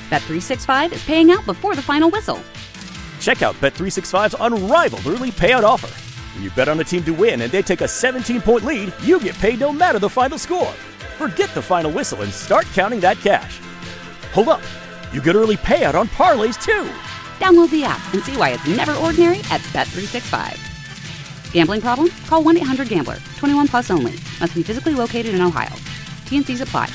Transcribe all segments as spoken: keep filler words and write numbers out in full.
Bet three sixty-five is paying out before the final whistle. Check out Bet three sixty-five's unrivaled early payout offer. When you bet on a team to win and they take a seventeen-point lead, you get paid no matter the final score. Forget the final whistle and start counting that cash. Hold up. You get early payout on parlays, too. Download the app and see why it's never ordinary at Bet three sixty-five. Gambling problem? Call one eight hundred gambler. twenty-one plus only. Must be physically located in Ohio. T N Cs apply.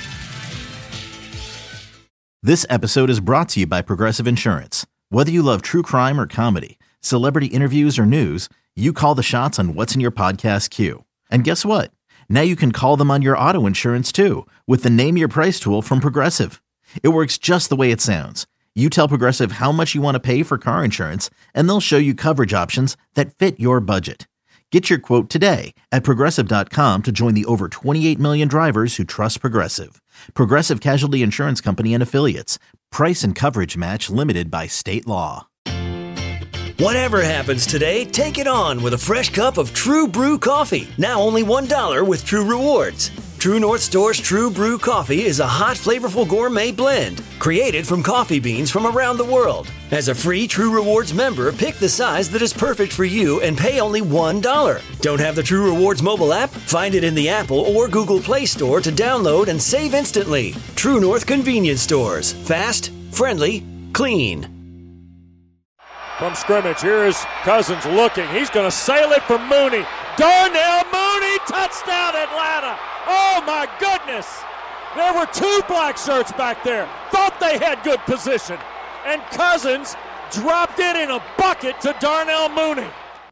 This episode is brought to you by Progressive Insurance. Whether you love true crime or comedy, celebrity interviews or news, you call the shots on what's in your podcast queue. And guess what? Now you can call them on your auto insurance too with the Name Your Price tool from Progressive. It works just the way it sounds. You tell Progressive how much you want to pay for car insurance, and they'll show you coverage options that fit your budget. Get your quote today at Progressive dot com to join the over twenty-eight million drivers who trust Progressive. Progressive Casualty Insurance Company and Affiliates. Price and coverage match limited by state law. Whatever happens today, take it on with a fresh cup of True Brew coffee. Now only one dollar with True Rewards. True North Store's True Brew coffee is a hot, flavorful gourmet blend created from coffee beans from around the world. As a free True Rewards member, pick the size that is perfect for you and pay only one dollar. Don't have the True Rewards mobile app? Find it in the Apple or Google Play Store to download and save instantly. True North Convenience Stores. Fast, friendly, clean. From scrimmage, here is Cousins looking. He's going to sail it for Mooney. Darnell Mooney, touchdown Atlanta. Oh, my goodness. There were two black shirts back there. Thought they had good position. And Cousins dropped it in a bucket to Darnell Mooney.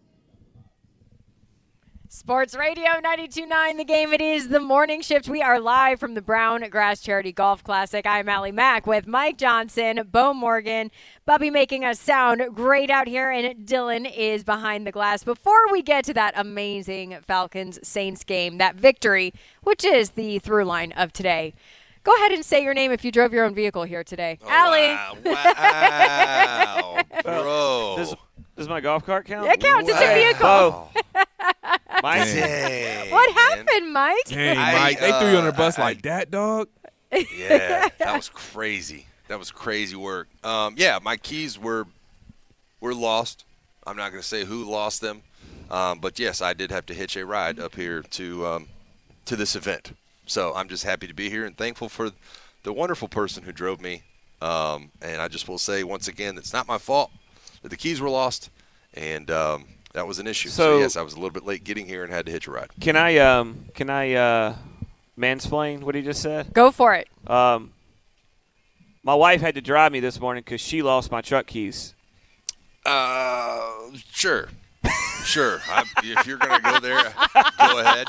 Sports Radio ninety-two point nine, The Game. It is the morning shift. We are live from the Brown Grass Charity Golf Classic. I'm Allie Mack with Mike Johnson, Bo Morgan, Bubby making us sound great out here, and Dylan is behind the glass. Before we get to that amazing Falcons-Saints game, that victory, which is the through line of today, go ahead and say your name if you drove your own vehicle here today. Oh, Allie. Wow. wow. Bro. Does, does my golf cart count? It counts. Wow. It's a vehicle. Oh. Mike. Dang, What man. happened, Mike? Dang, I, Mike, they threw you on the uh, bus I- like that, dog. Yeah, that was crazy. That was crazy work. Um, yeah, my keys were were lost. I'm not going to say who lost them, um, but yes, I did have to hitch a ride up here to um, to this event. So I'm just happy to be here and thankful for the wonderful person who drove me. Um, and I just will say once again, it's not my fault that the keys were lost, and um, that was an issue. So, So- yes, I was a little bit late getting here and had to hitch a ride. Can I um can I uh mansplain what he just said? Go for it. Um, my wife had to drive me this morning because she lost my truck keys. Uh, sure. Sure. I, if you're going to go there, go ahead.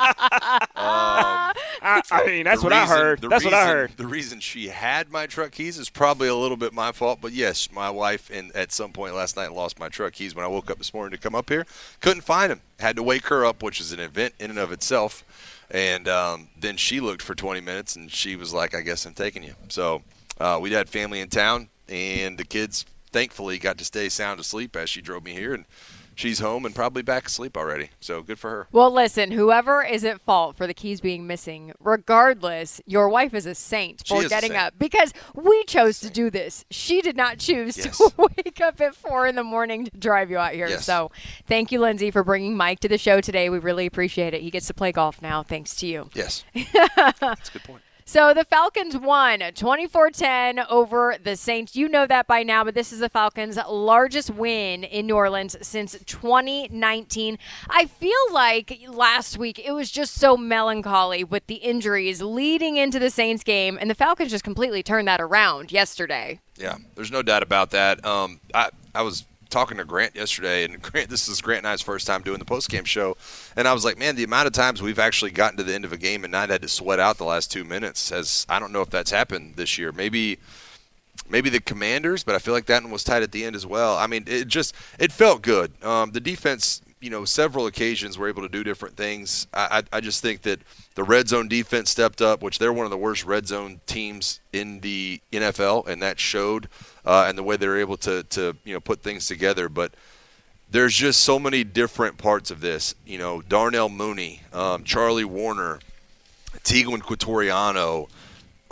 Um, I, I mean, that's the what I reason- heard. the That's what I reason- heard. The reason she had my truck keys is probably a little bit my fault. But, yes, my wife in, at some point last night lost my truck keys when I woke up this morning to come up here. Couldn't find them. Had to wake her up, which is an event in and of itself. And um, then she looked for twenty minutes, and she was like, I guess I'm taking you. So uh, we had family in town, and the kids thankfully got to stay sound asleep as she drove me here. And she's home and probably back asleep already. So good for her. Well, listen, whoever is at fault for the keys being missing, regardless, your wife is a saint She for is a getting saint. up because we chose to do this. She did not choose Yes. to wake up at four in the morning to drive you out here. Yes. So thank you, Lindsay, for bringing Mike to the show today. We really appreciate it. He gets to play golf now thanks to you. Yes. That's a good point. So the Falcons won twenty-four ten over the Saints. You know that by now, but this is the Falcons' largest win in New Orleans since twenty nineteen. I feel like last week it was just so melancholy with the injuries leading into the Saints game, and the Falcons just completely turned that around yesterday. Yeah, there's no doubt about that. Um, I, I was talking to Grant yesterday, and Grant, this is Grant and I's first time doing the post-game show, and I was like, man, the amount of times we've actually gotten to the end of a game and not had to sweat out the last two minutes, has, I don't know if that's happened this year. Maybe maybe the Commanders, but I feel like that one was tight at the end as well. I mean, it just it felt good. Um, the defense, you know, several occasions were able to do different things. I, I, I just think that the red zone defense stepped up, which they're one of the worst red zone teams in the N F L, and that showed. Uh, and the way they're able to, to, you know, put things together. But there's just so many different parts of this. You know, Darnell Mooney, um, Charlie Warner, Tiguan Quatoriano,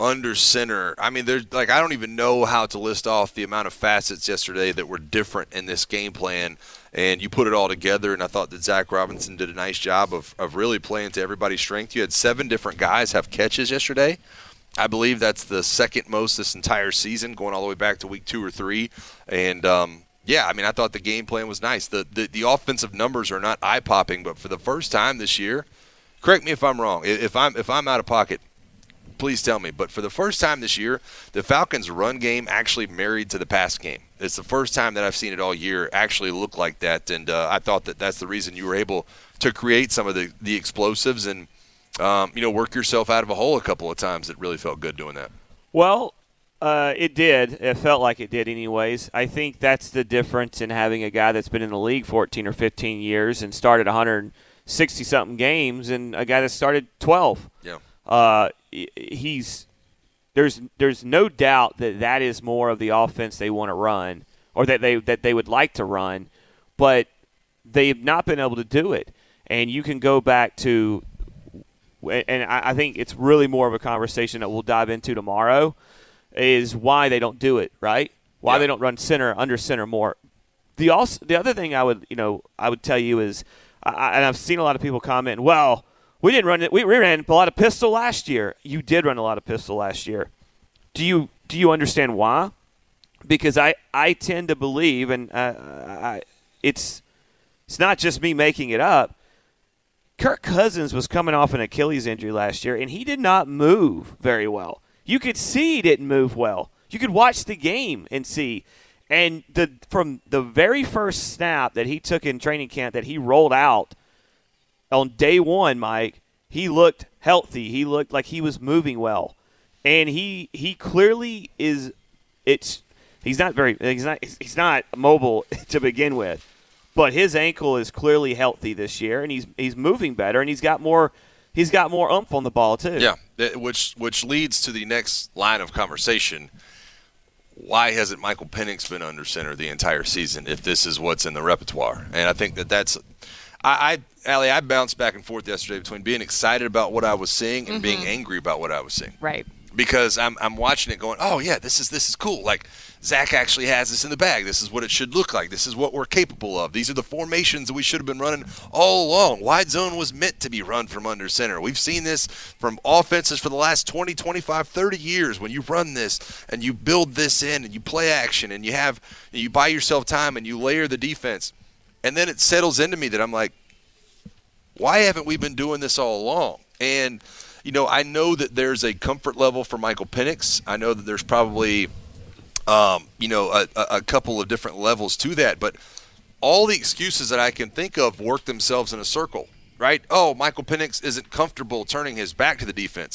under center. I mean, there's like I don't even know how to list off the amount of facets yesterday that were different in this game plan. And you put it all together, and I thought that Zach Robinson did a nice job of, of really playing to everybody's strength. You had seven different guys have catches yesterday. I believe that's the second most this entire season, going all the way back to week two or three. And, um, yeah, I mean, I thought the game plan was nice. The, the, the offensive numbers are not eye-popping, but for the first time this year, correct me if I'm wrong. If I'm, if I'm out of pocket, please tell me. But for the first time this year, the Falcons' run game actually married to the pass game. It's the first time that I've seen it all year actually look like that, and uh, I thought that that's the reason you were able to create some of the, the explosives and, um, you know, work yourself out of a hole a couple of times. It really felt good doing that. Well, uh, it did. It felt like it did anyways. I think that's the difference in having a guy that's been in the league fourteen or fifteen years and started one hundred sixty-something games and a guy that started twelve. Yeah. Uh, he's there's there's no doubt that that is more of the offense they want to run, or that they that they would like to run, but they've not been able to do it. And you can go back to, and I think it's really more of a conversation that we'll dive into tomorrow, is why they don't do it, right? Why yeah. they don't run center under center more. The also the other thing I would you know I would tell you is, I, and I've seen a lot of people comment, well, We didn't run it. We ran a lot of pistol last year. You did run a lot of pistol last year. Do you do you understand why? Because I, I tend to believe, and uh, I, it's it's not just me making it up. Kirk Cousins was coming off an Achilles injury last year, and he did not move very well. You could see he didn't move well. You could watch the game and see. And the from the very first snap that he took in training camp that he rolled out, on day one, Mike, he looked healthy. He looked like he was moving well, and he he clearly is. It's he's not very he's not he's not mobile to begin with, but his ankle is clearly healthy this year, and he's he's moving better, and he's got more he's got more oomph on the ball too. Yeah, which which leads to the next line of conversation. Why hasn't Michael Penix been under center the entire season if this is what's in the repertoire? And I think that that's I. I Allie, I bounced back and forth yesterday between being excited about what I was seeing and mm-hmm. being angry about what I was seeing. Right. Because I'm I'm watching it going, oh, yeah, this is this is cool. Like, Zach actually has this in the bag. This is what it should look like. This is what we're capable of. These are the formations that we should have been running all along. Wide zone was meant to be run from under center. We've seen this from offenses for the last twenty, twenty-five, thirty years. When you run this and you build this in and you play action and you have you buy yourself time and you layer the defense. And then it settles into me that I'm like, why haven't we been doing this all along? And, you know, I know that there's a comfort level for Michael Penix. I know that there's probably, um, you know, a, a couple of different levels to that. But all the excuses that I can think of work themselves in a circle, right? Oh, Michael Penix isn't comfortable turning his back to the defense.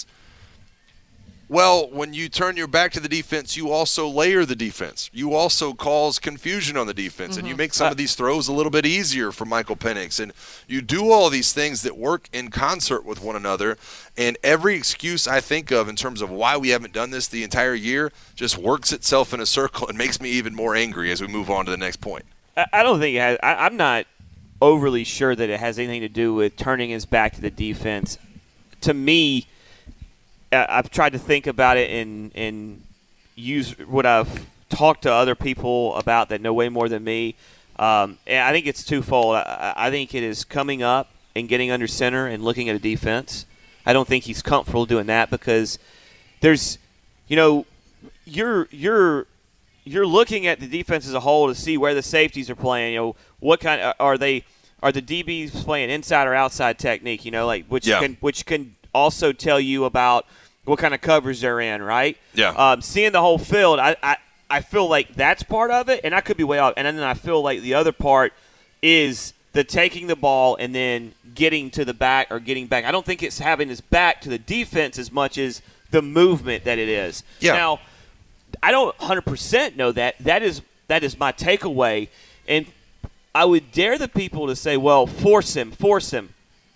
Well, when you turn your back to the defense, you also layer the defense. You also cause confusion on the defense, mm-hmm. and you make some of these throws a little bit easier for Michael Penix. And you do all these things that work in concert with one another. And every excuse I think of in terms of why we haven't done this the entire year just works itself in a circle and makes me even more angry as we move on to the next point. I don't think it has. I, I'm not overly sure that it has anything to do with turning his back to the defense. To me, I've tried to think about it and, and use what I've talked to other people about that know way more than me. Um, and I think it's twofold. I, I think it is coming up and getting under center and looking at a defense. I don't think he's comfortable doing that because there's, you know, you're you're you're looking at the defense as a whole to see where the safeties are playing. You know, what kind of, are they? Are the D Bs playing inside or outside technique? You know, like which yeah. can which can also tell you about what kind of coverage they're in, right? Yeah. Um, seeing the whole field, I, I, I feel like that's part of it, and I could be way off. And then I feel like the other part is the taking the ball and then getting to the back or getting back. I don't think it's having his back to the defense as much as the movement that it is. Yeah. Now, I don't one hundred percent know that. That is that is my takeaway. And I would dare the people to say, well, force him, force him.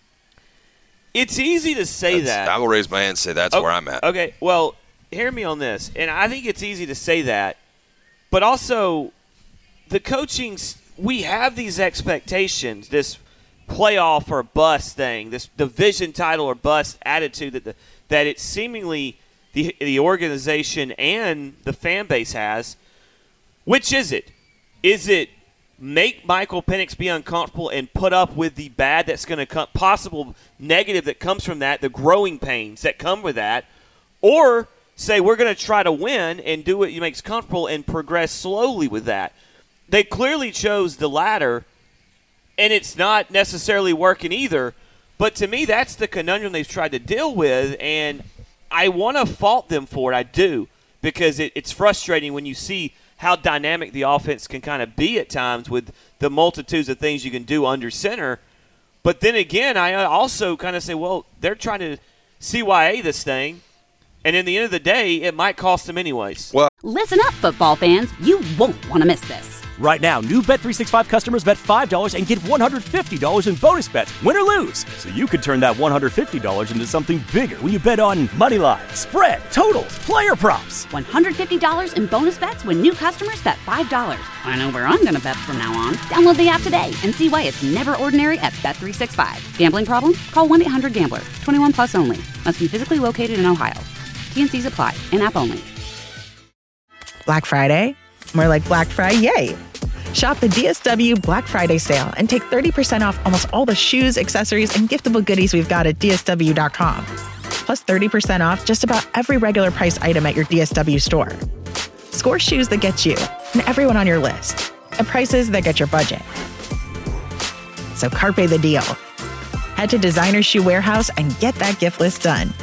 It's easy to say that's, that. I will raise my hand and say that's okay, where I'm at. Okay, well, hear me on this. And I think it's easy to say that. But also, the coaching, we have these expectations, this playoff or bust thing, this division title or bust attitude that the, that it seemingly the the organization and the fan base has. Which is it? Is it make Michael Penix be uncomfortable and put up with the bad that's going to come, possible negative that comes from that, the growing pains that come with that, or say we're going to try to win and do what makes comfortable and progress slowly with that? They clearly chose the latter, and it's not necessarily working either. But to me, that's the conundrum they've tried to deal with, and I want to fault them for it. I do, because it, it's frustrating when you see how dynamic the offense can kind of be at times with the multitudes of things you can do under center. But then again, I also kind of say, well, they're trying to C Y A this thing, and in the end of the day, it might cost them anyways. Well, Listen up, football fans. You won't want to miss this. Right now, new Bet three sixty-five customers bet five dollars and get one hundred fifty dollars in bonus bets, win or lose. So you could turn that one hundred fifty dollars into something bigger when you bet on money line, spread, totals, player props. one hundred fifty dollars in bonus bets when new customers bet five dollars. I know where I'm going to bet from now on. Download the app today and see why it's never ordinary at Bet three sixty-five. Gambling problem? Call one eight hundred gambler. twenty-one plus only. Must be physically located in Ohio. T N Cs apply. In-app only. Black Friday? More like Black Friday, yay! Shop the D S W Black Friday sale and take thirty percent off almost all the shoes, accessories, and giftable goodies we've got at D S W dot com. Plus thirty percent off just about every regular price item at your D S W store. Score shoes that get you and everyone on your list at prices that get your budget. So carpe the deal. Head to Designer Shoe Warehouse and get that gift list done.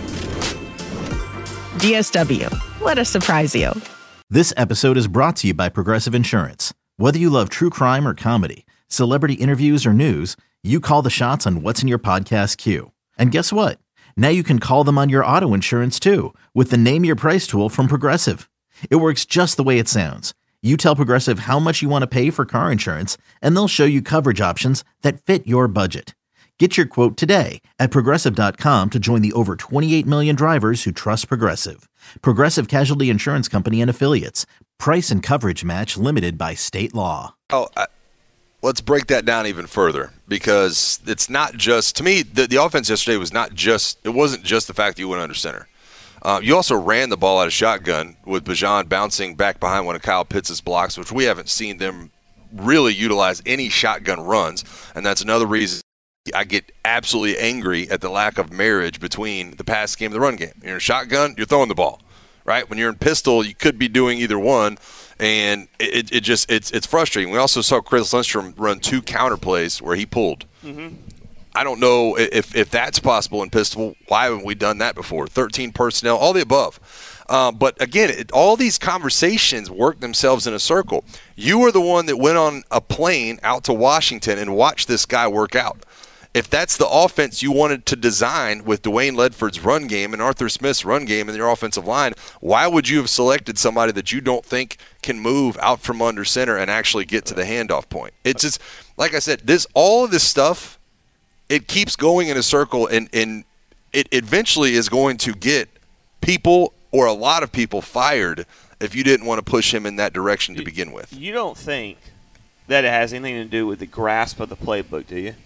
D S W. Let us surprise you. This episode is brought to you by Progressive Insurance. Whether you love true crime or comedy, celebrity interviews or news, you call the shots on what's in your podcast queue. And guess what? Now you can call them on your auto insurance too with the Name Your Price tool from Progressive. It works just the way it sounds. You tell Progressive how much you want to pay for car insurance, and they'll show you coverage options that fit your budget. Get your quote today at Progressive dot com to join the over twenty-eight million drivers who trust Progressive. Progressive Casualty Insurance Company and Affiliates. Price and coverage match limited by state law. Oh, I, let's break that down even further, because it's not just, to me, the, the offense yesterday was not just, it wasn't just the fact that you went under center. Uh, you also ran the ball out of shotgun with Bijan bouncing back behind one of Kyle Pitts' blocks, which we haven't seen them really utilize any shotgun runs, and that's another reason I get absolutely angry at the lack of marriage between the pass game and the run game. You're in shotgun, you're throwing the ball, right? When you're in pistol, you could be doing either one, and it, it just it's it's frustrating. We also saw Chris Lindstrom run two counter plays where he pulled. Mm-hmm. I don't know if if that's possible in pistol. Why haven't we done that before? thirteen personnel, all the above. Um, but again, it, all these conversations work themselves in a circle. You were the one that went on a plane out to Washington and watched this guy work out. If that's the offense you wanted to design with Dwayne Ledford's run game and Arthur Smith's run game in your offensive line, why would you have selected somebody that you don't think can move out from under center and actually get to the handoff point? It's just, like I said, this all of this stuff, it keeps going in a circle, and, and it eventually is going to get people or a lot of people fired if you didn't want to push him in that direction to begin with. You don't think that it has anything to do with the grasp of the playbook, do you?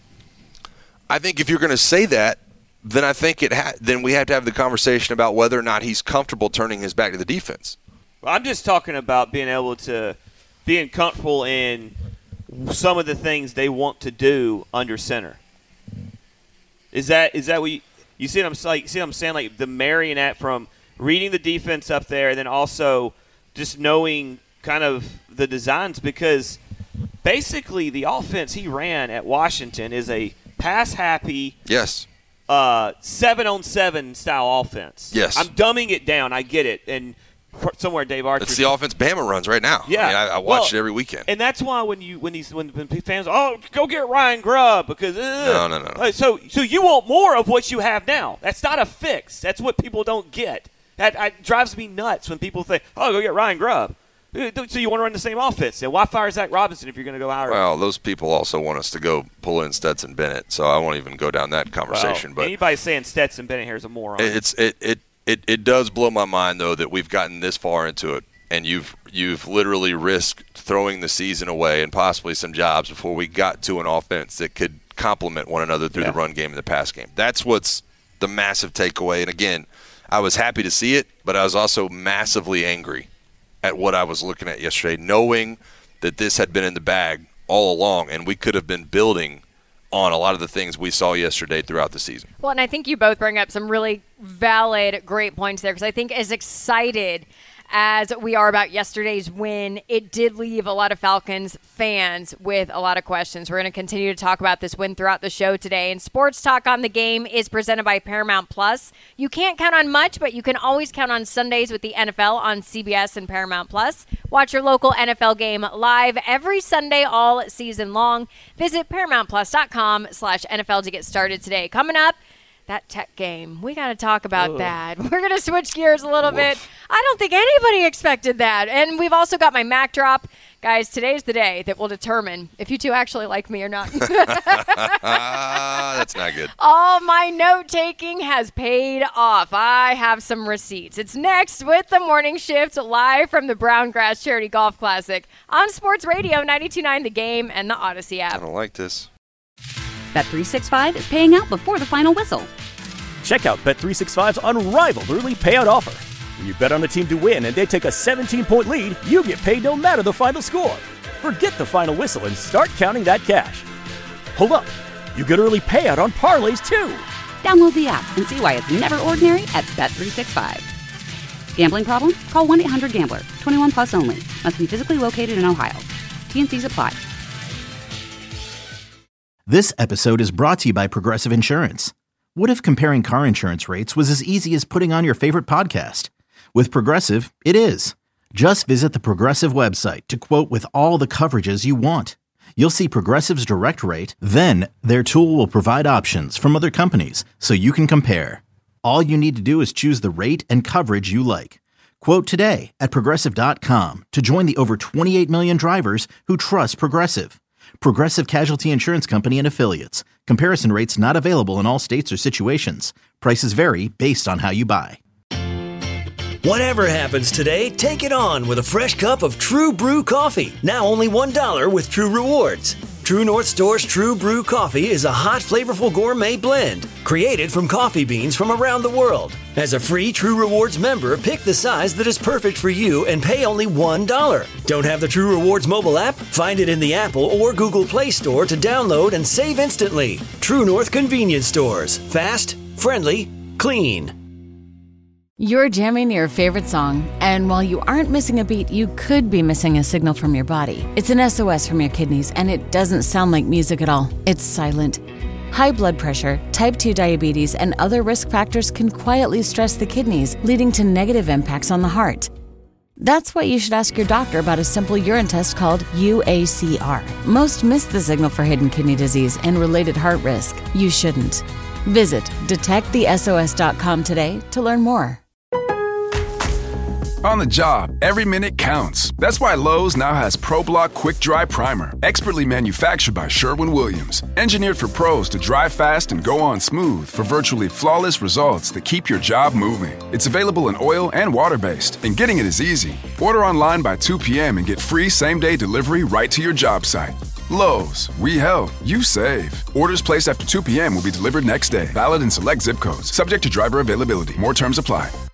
I think if you're going to say that, then I think it ha- then we have to have the conversation about whether or not he's comfortable turning his back to the defense. Well, I'm just talking about being able to being comfortable in some of the things they want to do under center. Is that is that what you, you see? What I'm like, see what I'm saying? Like the marrying that from reading the defense up there, and then also just knowing kind of the designs, because basically the offense he ran at Washington is a pass-happy, yes, uh, seven-on-seven style offense. Yes. I'm dumbing it down. I get it. And somewhere Dave Archer. It's the offense Bama runs right now. Yeah. I, mean, I, I watch well, it every weekend. And that's why when you when these when, when fans, oh, go get Ryan Grubb because ugh. no, no, no, no. So so you want more of what you have now. That's not a fix. That's what people don't get. That, that drives me nuts when people think, oh, go get Ryan Grubb. So you want to run the same offense? And why fire Zach Robinson if you're going to go hire him? Well, those people also want us to go pull in Stetson Bennett, so I won't even go down that conversation. Well, but anybody saying Stetson Bennett here is a moron. It's it, it it it does blow my mind though that we've gotten this far into it, and you've you've literally risked throwing the season away and possibly some jobs before we got to an offense that could complement one another through yeah. the run game and the pass game. That's what's the massive takeaway. And again, I was happy to see it, but I was also massively angry at what I was looking at yesterday, knowing that this had been in the bag all along, and we could have been building on a lot of the things we saw yesterday throughout the season. Well, and I think you both bring up some really valid, great points there, because I think as excited as we are about yesterday's win, it did leave a lot of Falcons fans with a lot of questions. We're going to continue to talk about this win throughout the show today. And Sports Talk on the Game is presented by Paramount Plus. You can't count on much, but you can always count on Sundays with the N F L on C B S and Paramount Plus. Watch your local N F L game live every Sunday all season long. Visit paramountplus.com slash NFL to get started today. Coming up, that Tech game. We got to talk about Ugh. that. We're going to switch gears a little Oof. bit. I don't think anybody expected that. And we've also got my Mac drop. Guys, today's the day that will determine if you two actually like me or not. That's not good. All my note-taking has paid off. I have some receipts. It's next with the Morning Shift, live from the Brown Grass Charity Golf Classic on Sports Radio ninety-two point nine The Game and the Odyssey app. I don't like this. Bet three sixty-five is paying out before the final whistle. Check out Bet three sixty-five's unrivaled early payout offer. When you bet on a team to win and they take a seventeen-point lead, you get paid no matter the final score. Forget the final whistle and start counting that cash. Hold up. You get early payout on parlays, too. Download the app and see why it's never ordinary at Bet three sixty-five. Gambling problem? Call one eight hundred gambler. twenty-one plus only. Must be physically located in Ohio. T and C's apply. This episode is brought to you by Progressive Insurance. What if comparing car insurance rates was as easy as putting on your favorite podcast? With Progressive, it is. Just visit the Progressive website to quote with all the coverages you want. You'll see Progressive's direct rate, then their tool will provide options from other companies so you can compare. All you need to do is choose the rate and coverage you like. Quote today at Progressive dot com to join the over twenty-eight million drivers who trust Progressive. Progressive Casualty Insurance Company and Affiliates. Comparison rates not available in all states or situations. Prices vary based on how you buy. Whatever happens today, take it on with a fresh cup of True Brew coffee. Now only one dollar with True Rewards. True North Store's True Brew Coffee is a hot, flavorful gourmet blend created from coffee beans from around the world. As a free True Rewards member, pick the size that is perfect for you and pay only one dollar. Don't have the True Rewards mobile app? Find it in the Apple or Google Play Store to download and save instantly. True North Convenience Stores. Fast, friendly, clean. You're jamming your favorite song, and while you aren't missing a beat, you could be missing a signal from your body. It's an S O S from your kidneys, and it doesn't sound like music at all. It's silent. High blood pressure, type two diabetes, and other risk factors can quietly stress the kidneys, leading to negative impacts on the heart. That's why you should ask your doctor about a simple urine test called U A C R. Most miss the signal for hidden kidney disease and related heart risk. You shouldn't. Visit detect the S O S dot com today to learn more. On the job, every minute counts. That's why Lowe's now has ProBlock Quick Dry Primer, expertly manufactured by Sherwin-Williams. Engineered for pros to dry fast and go on smooth for virtually flawless results that keep your job moving. It's available in oil and water-based, and getting it is easy. Order online by two p.m. and get free same-day delivery right to your job site. Lowe's, we help, you save. Orders placed after two p.m. will be delivered next day. Valid in select zip codes. Subject to driver availability. More terms apply.